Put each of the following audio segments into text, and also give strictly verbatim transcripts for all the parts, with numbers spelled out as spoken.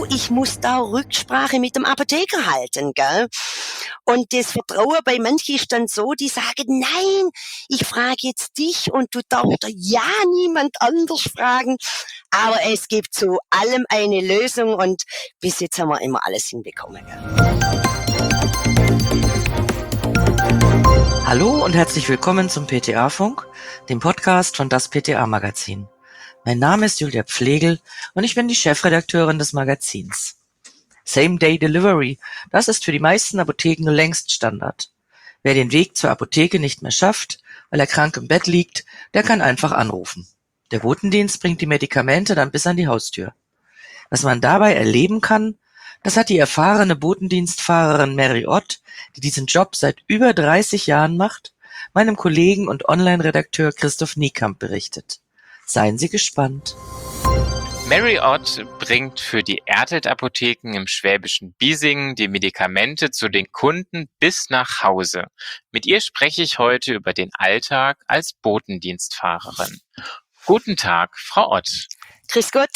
ich muss da Rücksprache mit dem Apotheker halten, gell? Und das Vertrauen bei manchen ist dann so, die sagen, nein, ich frage jetzt dich und du darfst ja niemand anders fragen. Aber es gibt zu allem eine Lösung und bis jetzt haben wir immer alles hinbekommen, gell? Hallo und herzlich willkommen zum P T A-Funk, dem Podcast von das P T A-Magazin. Mein Name ist Julia Pflegel und ich bin die Chefredakteurin des Magazins. Same-Day-Delivery, das ist für die meisten Apotheken längst Standard. Wer den Weg zur Apotheke nicht mehr schafft, weil er krank im Bett liegt, der kann einfach anrufen. Der Botendienst bringt die Medikamente dann bis an die Haustür. Was man dabei erleben kann, das hat die erfahrene Botendienstfahrerin Mary Ott, die diesen Job seit über dreißig Jahren macht, meinem Kollegen und Online-Redakteur Christoph Niekamp berichtet. Seien Sie gespannt. Mary Ott bringt für die Ertelt-Apotheken im schwäbischen Biesingen die Medikamente zu den Kunden bis nach Hause. Mit ihr spreche ich heute über den Alltag als Botendienstfahrerin. Guten Tag, Frau Ott. Grüß Gott.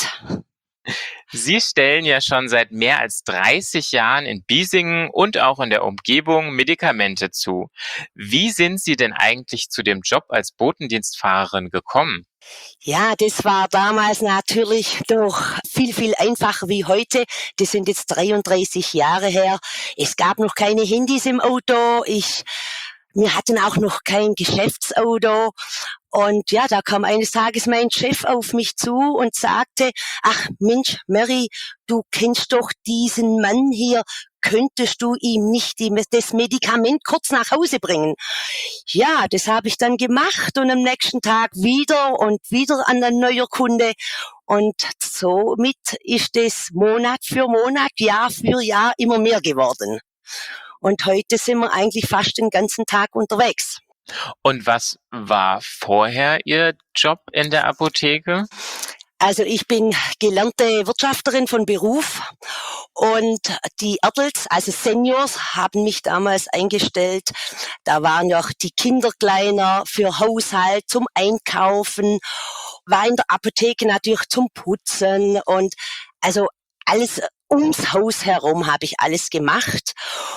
Sie stellen ja schon seit mehr als dreißig Jahren in Biesingen und auch in der Umgebung Medikamente zu. Wie sind Sie denn eigentlich zu dem Job als Botendienstfahrerin gekommen? Ja, das war damals natürlich noch viel, viel einfacher wie heute. Das sind jetzt dreiunddreißig Jahre her. Es gab noch keine Handys im Auto. Ich, wir hatten auch noch kein Geschäftsauto. Und ja, da kam eines Tages mein Chef auf mich zu und sagte, ach Mensch, Mary, du kennst doch diesen Mann hier. Könntest du ihm nicht die, das Medikament kurz nach Hause bringen? Ja, das habe ich dann gemacht und am nächsten Tag wieder und wieder an ein neuer Kunde. Und somit ist es Monat für Monat, Jahr für Jahr immer mehr geworden. Und heute sind wir eigentlich fast den ganzen Tag unterwegs. Und was war vorher Ihr Job in der Apotheke? Also ich bin gelernte Wirtschafterin von Beruf und die Ertels, also Seniors, haben mich damals eingestellt. Da waren noch die Kinder kleiner für Haushalt, zum Einkaufen, war in der Apotheke natürlich zum Putzen und also alles ums Haus herum habe ich alles gemacht.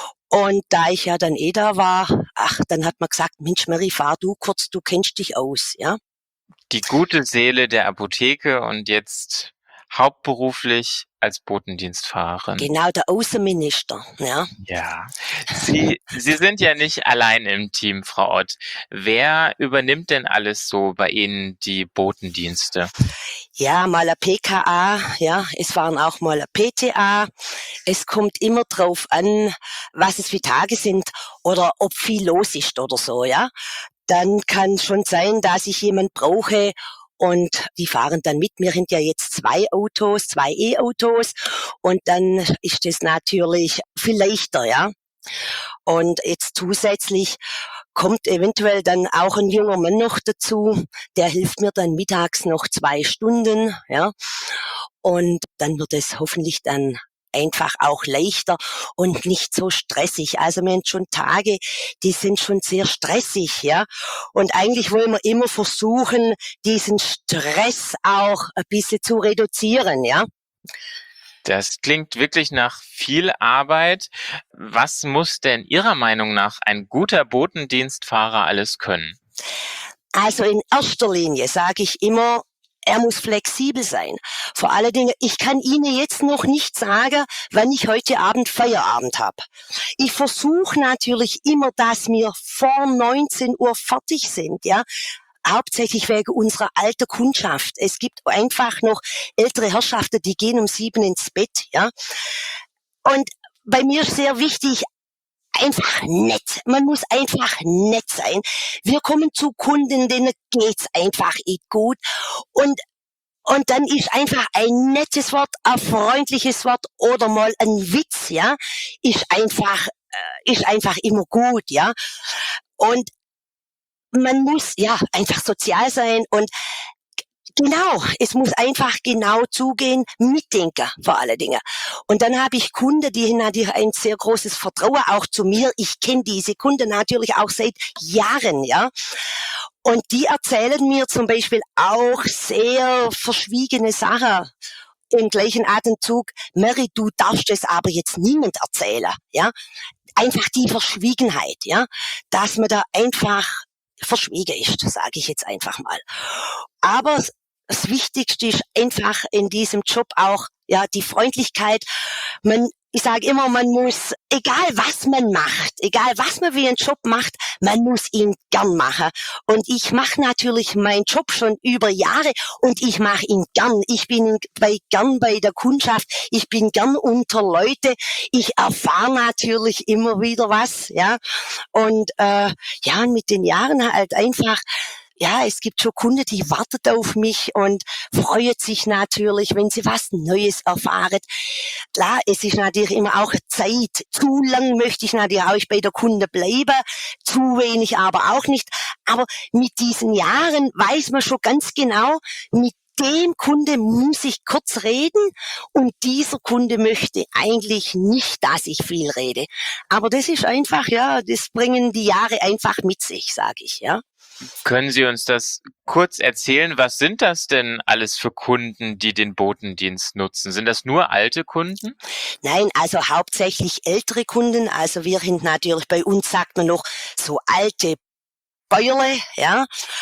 Und da ich ja dann eh da war, ach, dann hat man gesagt, Mensch, Mary, fahr du kurz, du kennst dich aus, ja. Die gute Seele der Apotheke und jetzt hauptberuflich als Botendienstfahrerin. Genau, der Außenminister, ja. Ja, Sie, Sie sind ja nicht allein im Team, Frau Ott. Wer übernimmt denn alles so bei Ihnen die Botendienste? Ja, mal ein P K A, ja, es waren auch mal ein P T A. Es kommt immer drauf an, was es für Tage sind oder ob viel los ist oder so, ja. Dann kann schon sein, dass ich jemand brauche und die fahren dann mit. Wir sind ja jetzt zwei Autos, zwei E-Autos und dann ist das natürlich viel leichter, ja. Und jetzt zusätzlich kommt eventuell dann auch ein junger Mann noch dazu, der hilft mir dann mittags noch zwei Stunden, ja. Und dann wird es hoffentlich dann einfach auch leichter und nicht so stressig. Also wir haben schon Tage, die sind schon sehr stressig, ja. Und eigentlich wollen wir immer versuchen, diesen Stress auch ein bisschen zu reduzieren, ja. Das klingt wirklich nach viel Arbeit. Was muss denn Ihrer Meinung nach ein guter Botendienstfahrer alles können? Also in erster Linie sage ich immer, er muss flexibel sein. Vor allen Dingen, ich kann Ihnen jetzt noch nicht sagen, wann ich heute Abend Feierabend habe. Ich versuche natürlich immer, dass wir vor neunzehn Uhr fertig sind, ja. Hauptsächlich wegen unserer alten Kundschaft. Es gibt einfach noch ältere Herrschaften, die gehen um sieben ins Bett, ja. Und bei mir ist sehr wichtig, einfach nett. Man muss einfach nett sein. Wir kommen zu Kunden, denen geht's einfach nicht gut. Und und dann ist einfach ein nettes Wort, ein freundliches Wort oder mal ein Witz, ja, ist einfach äh, ist einfach immer gut, ja. Und man muss ja einfach sozial sein und genau, es muss einfach genau zugehen, mitdenken vor allen Dingen. Und dann habe ich Kunden, die haben natürlich ein sehr großes Vertrauen auch zu mir. Ich kenne diese Kunden natürlich auch seit Jahren, ja. Und die erzählen mir zum Beispiel auch sehr verschwiegene Sachen. im gleichen Atemzug, Mary, du darfst es aber jetzt niemand erzählen, ja. Einfach die Verschwiegenheit, ja, dass man da einfach verschwiegen ist, sage ich jetzt einfach mal. Aber das Wichtigste ist einfach in diesem Job auch, ja, die Freundlichkeit. Man, ich sage immer, man muss, egal was man macht, egal was man wie einen Job macht, man muss ihn gern machen. Und ich mache natürlich meinen Job schon über Jahre und ich mache ihn gern. Ich bin bei, gern bei der Kundschaft, ich bin gern unter Leute. Ich erfahre natürlich immer wieder was, ja. Und äh, ja, mit den Jahren halt einfach, ja, es gibt schon Kunden, die warten auf mich und freuen sich natürlich, wenn sie was Neues erfahren. Klar, es ist natürlich immer auch Zeit. Zu lang möchte ich natürlich auch bei der Kunde bleiben, zu wenig aber auch nicht. Aber mit diesen Jahren weiß man schon ganz genau, mit dem Kunde muss ich kurz reden und dieser Kunde möchte eigentlich nicht, dass ich viel rede. Aber das ist einfach, ja, das bringen die Jahre einfach mit sich, sage ich, ja. Können Sie uns das kurz erzählen? Was sind das denn alles für Kunden, die den Botendienst nutzen? Sind das nur alte Kunden? Nein, also hauptsächlich ältere Kunden. Also wir sind natürlich, bei uns sagt man noch so alte Bäuerle, ja,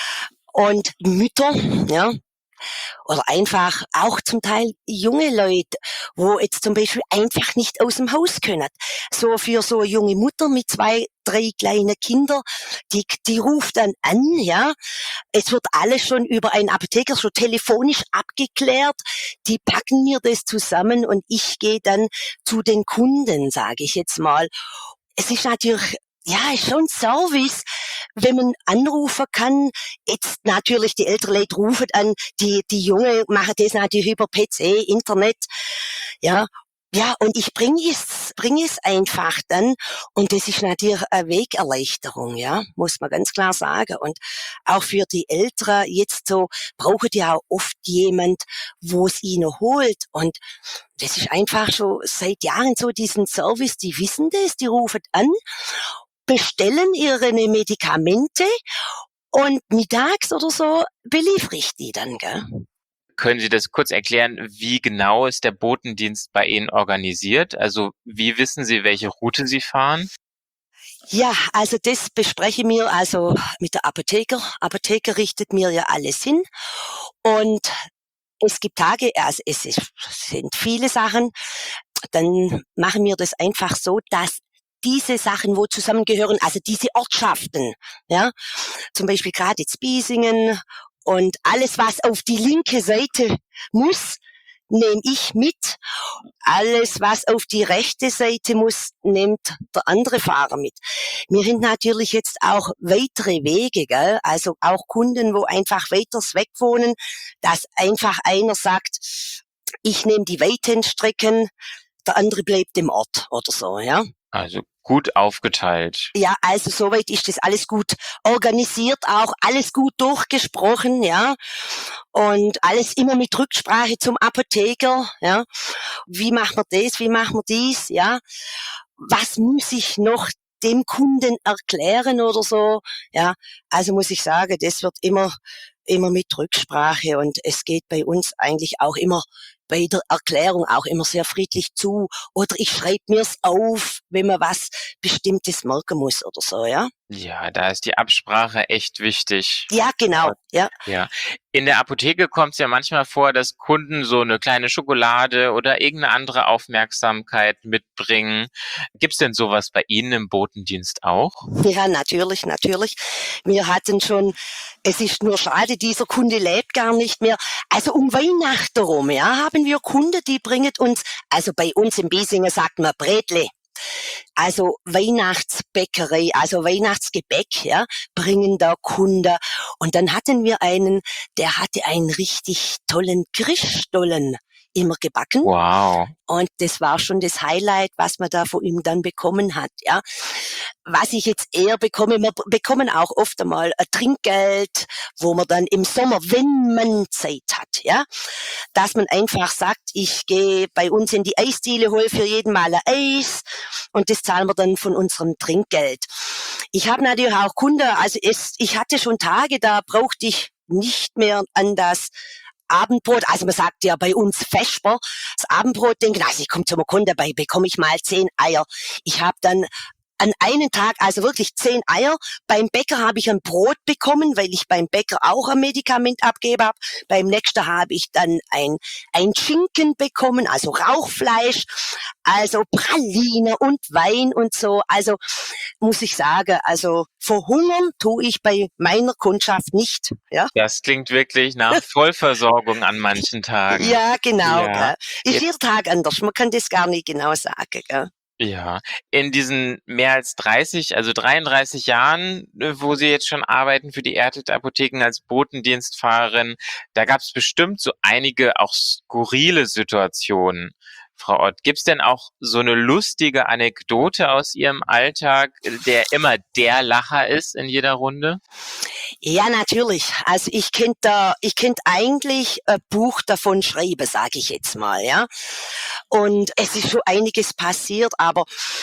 und Mütter, ja. Oder einfach auch zum Teil junge Leute, wo jetzt zum Beispiel einfach nicht aus dem Haus können. So für so eine junge Mutter mit zwei, drei kleinen Kindern, die, die ruft dann an, ja. Es wird alles schon über einen Apotheker schon telefonisch abgeklärt. Die packen mir das zusammen und ich gehe dann zu den Kunden, sage ich jetzt mal. Es ist natürlich, ja, ist schon Service, wenn man anrufen kann. Jetzt natürlich die älteren Leute rufen an, die die Jungen machen das natürlich über P C, Internet, ja. Ja, und ich bringe es, bringe es einfach dann. Und das ist natürlich eine Wegerleichterung, ja, muss man ganz klar sagen. Und auch für die Älteren jetzt so brauchen die auch oft jemand, wo es ihnen holt. Und das ist einfach schon seit Jahren so diesen Service, die wissen das, die rufen an, bestellen ihre Medikamente und mittags oder so beliefere ich die dann, gell? Können Sie das kurz erklären, wie genau ist der Botendienst bei Ihnen organisiert? Also wie wissen Sie, welche Route Sie fahren? Ja, also das bespreche mir also mit der Apotheker. Apotheker richtet mir ja alles hin und es gibt Tage, also es ist, sind viele Sachen, dann machen wir das einfach so, dass diese Sachen, wo zusammengehören, also diese Ortschaften, ja, zum Beispiel gerade jetzt Biesingen und alles, was auf die linke Seite muss, nehme ich mit. Alles, was auf die rechte Seite muss, nimmt der andere Fahrer mit. Wir haben natürlich jetzt auch weitere Wege, gell? Also auch Kunden, wo einfach weiters weg wohnen, dass einfach einer sagt, ich nehme die weiten Strecken, der andere bleibt im Ort oder so, ja. Also gut aufgeteilt. Ja, also soweit ist das alles gut organisiert, auch alles gut durchgesprochen, ja. Und alles immer mit Rücksprache zum Apotheker, ja. Wie machen wir das, wie machen wir dies, ja. Was muss ich noch dem Kunden erklären oder so, ja. Also muss ich sagen, das wird immer, immer mit Rücksprache und es geht bei uns eigentlich auch immer bei der Erklärung auch immer sehr friedlich zu. Oder ich schreibe mir's auf, wenn man was Bestimmtes merken muss oder so, ja. Ja, da ist die Absprache echt wichtig. Ja, genau, ja. Ja. In der Apotheke kommt es ja manchmal vor, dass Kunden so eine kleine Schokolade oder irgendeine andere Aufmerksamkeit mitbringen. Gibt's denn sowas bei Ihnen im Botendienst auch? Ja, natürlich, natürlich. Wir hatten schon, es ist nur schade, dieser Kunde lebt gar nicht mehr. Also um Weihnachten rum, ja, haben wir Kunden, die bringen uns, also bei uns in Biesingen sagt man Bretle. Also Weihnachtsbäckerei, also Weihnachtsgebäck, ja, bringen da Kunden. Und dann hatten wir einen, der hatte einen richtig tollen Christstollen immer gebacken. Wow. Und das war schon das Highlight, was man da von ihm dann bekommen hat, ja. Was ich jetzt eher bekomme, wir bekommen auch oft einmal ein Trinkgeld, wo man dann im Sommer, wenn man Zeit hat, ja, dass man einfach sagt, ich gehe bei uns in die Eisdiele, hol für jeden Mal ein Eis und das zahlen wir dann von unserem Trinkgeld. Ich habe natürlich auch Kunden, also es, ich hatte schon Tage, da brauchte ich nicht mehr an das Abendbrot, also man sagt ja bei uns Vesper, das Abendbrot denken, also ich komme zum Kunde, dabei bekomme ich mal zehn Eier. Ich habe dann an einem Tag, also wirklich zehn Eier. Beim Bäcker habe ich ein Brot bekommen, weil ich beim Bäcker auch ein Medikament abgegeben habe. Beim nächsten habe ich dann ein, ein Schinken bekommen, also Rauchfleisch, also Praline und Wein und so. Also muss ich sagen, also verhungern tue ich bei meiner Kundschaft nicht. Ja, Das klingt wirklich nach Vollversorgung an manchen Tagen. ja genau. Ja. Gell. Ist Jetzt- jeder Tag anders, man kann das gar nicht genau sagen. Gell. Ja, in diesen mehr als dreißig, also dreiunddreißig Jahren, äh, wo Sie jetzt schon arbeiten für die Ertelt Apotheken als Botendienstfahrerin, da gab es bestimmt so einige auch skurrile Situationen. Frau Ott, gibt's denn auch so eine lustige Anekdote aus Ihrem Alltag, der immer der Lacher ist in jeder Runde? Ja, natürlich. Also ich könnte da, ich könnte eigentlich ein Buch davon schreiben, sage ich jetzt mal, ja. Und es ist schon einiges passiert, aber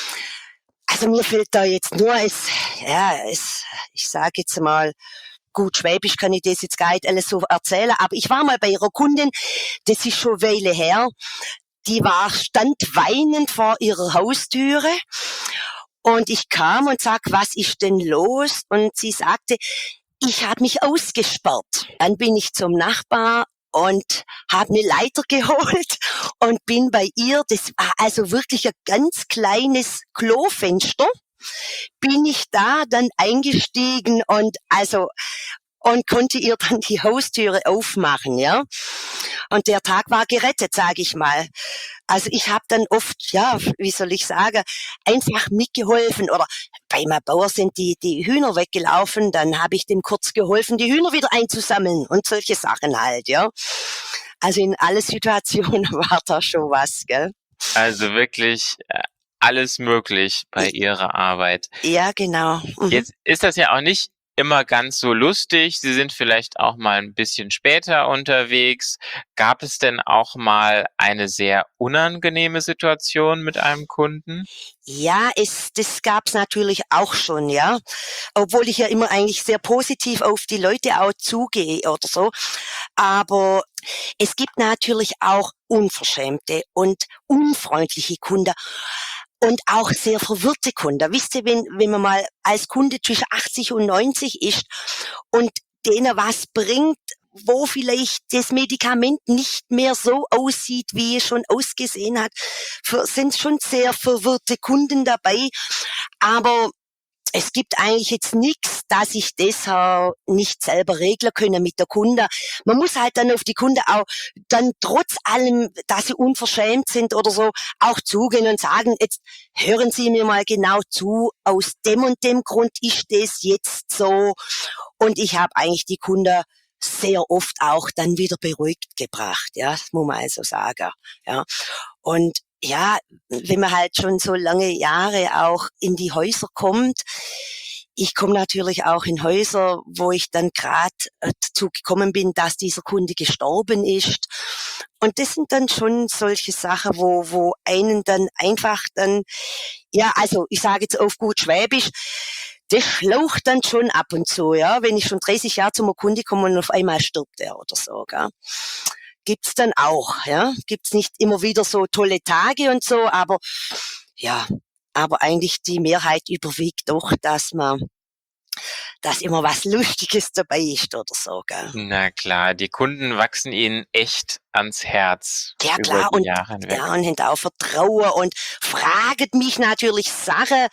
also mir fällt da jetzt nur es, ja, es, ich sage jetzt mal, gut Schwäbisch kann ich das jetzt gar nicht alles so erzählen, aber ich war mal bei ihrer Kundin, das ist schon eine Weile her, die war, stand weinend vor ihrer Haustüre und ich kam und sag, was ist denn los? Und sie sagte, ich habe mich ausgesperrt. Dann bin ich zum Nachbar und habe eine Leiter geholt und bin bei ihr, das war also wirklich ein ganz kleines Klofenster, bin ich da dann eingestiegen und also und konnte ihr dann die Haustüre aufmachen, ja. Und der Tag war gerettet, sage ich mal. Also ich habe dann oft, ja, wie soll ich sagen, einfach mitgeholfen. Oder bei meinem Bauer sind die, die Hühner weggelaufen, dann habe ich dem kurz geholfen, die Hühner wieder einzusammeln und solche Sachen halt, ja. Also in alle Situationen war da schon was, gell. Also wirklich äh, alles möglich bei Ihrer Arbeit. Ja, genau. Mhm. Jetzt ist das ja auch nicht immer ganz so lustig. Sie sind vielleicht auch mal ein bisschen später unterwegs. Gab es denn auch mal eine sehr unangenehme Situation mit einem Kunden? Ja, es, das gab's natürlich auch schon, ja. Obwohl ich ja immer eigentlich sehr positiv auf die Leute auch zugehe oder so. Aber es gibt natürlich auch unverschämte und unfreundliche Kunden und auch sehr verwirrte Kunden. Wisst ihr, wenn, wenn man mal als Kunde zwischen achtzig und neunzig ist und denen was bringt, wo vielleicht das Medikament nicht mehr so aussieht, wie es schon ausgesehen hat, für, sind schon sehr verwirrte Kunden dabei. Aber es gibt eigentlich jetzt nichts, dass ich das äh, nicht selber regeln können mit der Kunde. Man muss halt dann auf die Kunde auch dann trotz allem, dass sie unverschämt sind oder so, auch zugehen und sagen, jetzt hören Sie mir mal genau zu, aus dem und dem Grund ist das jetzt so. Und ich habe eigentlich die Kunden sehr oft auch dann wieder beruhigt gebracht, ja, das muss man also sagen, ja. Und ja, wenn man halt schon so lange Jahre auch in die Häuser kommt, ich komme natürlich auch in Häuser, wo ich dann gerade dazu gekommen bin, dass dieser Kunde gestorben ist. Und das sind dann schon solche Sachen, wo, wo einen dann einfach dann, ja, also ich sage jetzt auf gut Schwäbisch, das schlaucht dann schon ab und zu, ja, wenn ich schon dreißig Jahre zum Kunde komme und auf einmal stirbt er oder so, gell. Gibt's dann auch, ja. Gibt's nicht immer wieder so tolle Tage und so, aber ja, aber eigentlich die Mehrheit überwiegt doch, dass man, dass immer was Lustiges dabei ist oder so, gell. Na klar, die Kunden wachsen Ihnen echt ans Herz Ja über klar, die und Jahre hinweg. ja, und haben auch Vertrauen und fraget mich natürlich Sachen,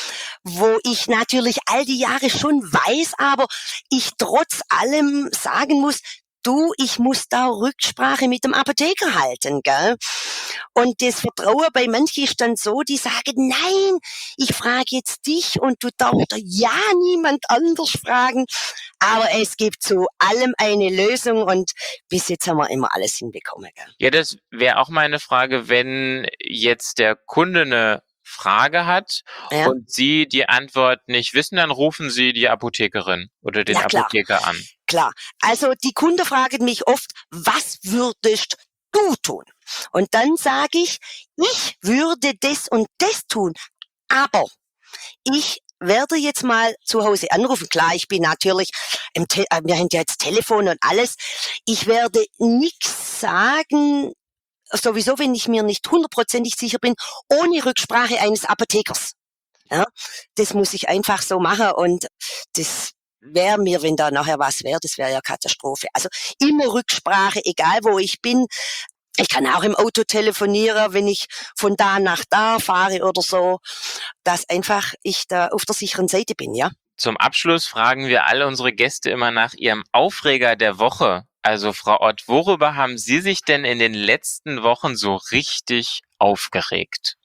wo ich natürlich all die Jahre schon weiß, aber ich trotz allem sagen muss, du, ich muss da Rücksprache mit dem Apotheker halten, gell? Und das Vertrauen bei manchen ist dann so, die sagen, nein, ich frage jetzt dich und du darfst ja niemand anders fragen. Aber es gibt zu allem eine Lösung und bis jetzt haben wir immer alles hinbekommen, gell? Ja, das wäre auch meine Frage, wenn jetzt der Kunde eine Frage hat Ja. und Sie die Antwort nicht wissen, dann rufen Sie die Apothekerin oder den Ja, klar. Apotheker an. Klar. Also die Kunden fragen mich oft, was würdest du tun? Und dann sage ich, ich würde das und das tun, aber ich werde jetzt mal zu Hause anrufen. Klar, ich bin natürlich, im Te- äh, wir haben ja jetzt Telefon und alles. Ich werde nichts sagen, sowieso, wenn ich mir nicht hundertprozentig sicher bin, ohne Rücksprache eines Apothekers. Ja, das muss ich einfach so machen und das wäre mir, wenn da nachher was wäre, das wäre ja Katastrophe. Also immer Rücksprache, egal wo ich bin. Ich kann auch im Auto telefonieren, wenn ich von da nach da fahre oder so, dass einfach ich da auf der sicheren Seite bin, ja. Zum Abschluss fragen wir alle unsere Gäste immer nach ihrem Aufreger der Woche. Also Frau Ott, worüber haben Sie sich denn in den letzten Wochen so richtig aufgeregt?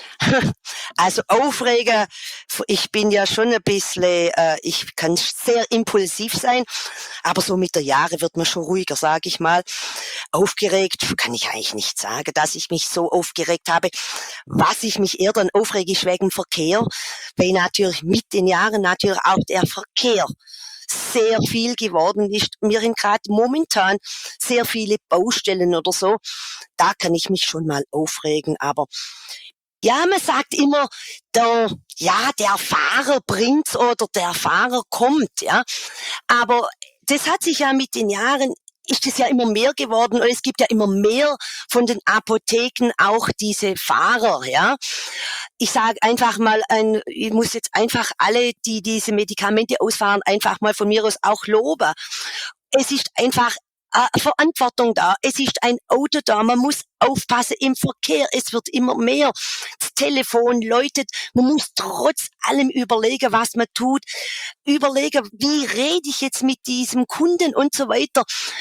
Also Aufreger, ich bin ja schon ein bisschen, äh, ich kann sehr impulsiv sein, aber so mit der Jahre wird man schon ruhiger, sage ich mal. Aufgeregt kann ich eigentlich nicht sagen, dass ich mich so aufgeregt habe. Was ich mich eher dann aufrege, ist wegen Verkehr, weil natürlich mit den Jahren natürlich auch der Verkehr sehr viel geworden ist. Wir haben gerade momentan sehr viele Baustellen oder so. Da kann ich mich schon mal aufregen, aber ja, man sagt immer, der, ja, der Fahrer bringt's oder der Fahrer kommt, ja. Aber das hat sich ja mit den Jahren, ist es ja immer mehr geworden und es gibt ja immer mehr von den Apotheken auch diese Fahrer, ja. Ich sage einfach mal, ein, ich muss jetzt einfach alle, die diese Medikamente ausfahren, einfach mal von mir aus auch loben. Es ist einfach äh, Verantwortung da. Es ist ein Auto da. Man muss aufpassen im Verkehr. Es wird immer mehr. Das Telefon läutet. Man muss trotz allem überlegen, was man tut. Überlegen, wie rede ich jetzt mit diesem Kunden und so weiter.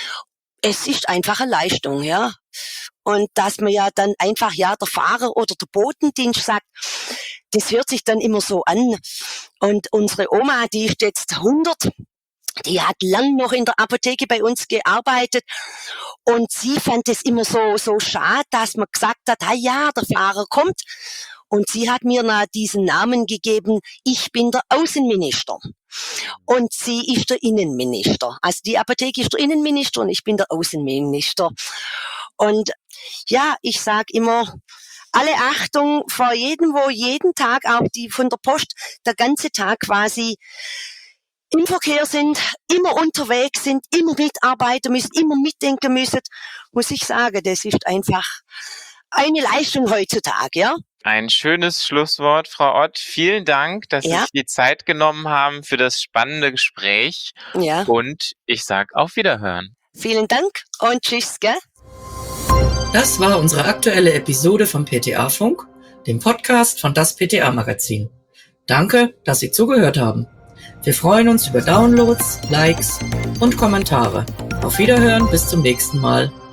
Es ist einfach eine Leistung, ja. Und dass man ja dann einfach, ja, der Fahrer oder der Botendienst sagt, das hört sich dann immer so an. Und unsere Oma, die ist jetzt hundert, die hat lang noch in der Apotheke bei uns gearbeitet und sie fand es immer so, so schade, dass man gesagt hat, ah ja, der Fahrer kommt. Und sie hat mir na diesen Namen gegeben, ich bin der Außenminister. Und sie ist der Innenminister. Also die Apotheke ist der Innenminister und ich bin der Außenminister. Und ja, ich sag immer, alle Achtung vor jedem, wo jeden Tag auch die von der Post der ganze Tag quasi im Verkehr sind, immer unterwegs sind, immer mitarbeiten müssen, immer mitdenken müssen, muss ich sagen, das ist einfach eine Leistung heutzutage, ja. Ein schönes Schlusswort, Frau Ott. Vielen Dank, dass Ja. Sie sich die Zeit genommen haben für das spannende Gespräch. Ja. Und ich sag auf Wiederhören. Vielen Dank und tschüss, gell? Das war unsere aktuelle Episode vom P T A-Funk, dem Podcast von das P T A-Magazin. Danke, dass Sie zugehört haben. Wir freuen uns über Downloads, Likes und Kommentare. Auf Wiederhören, bis zum nächsten Mal.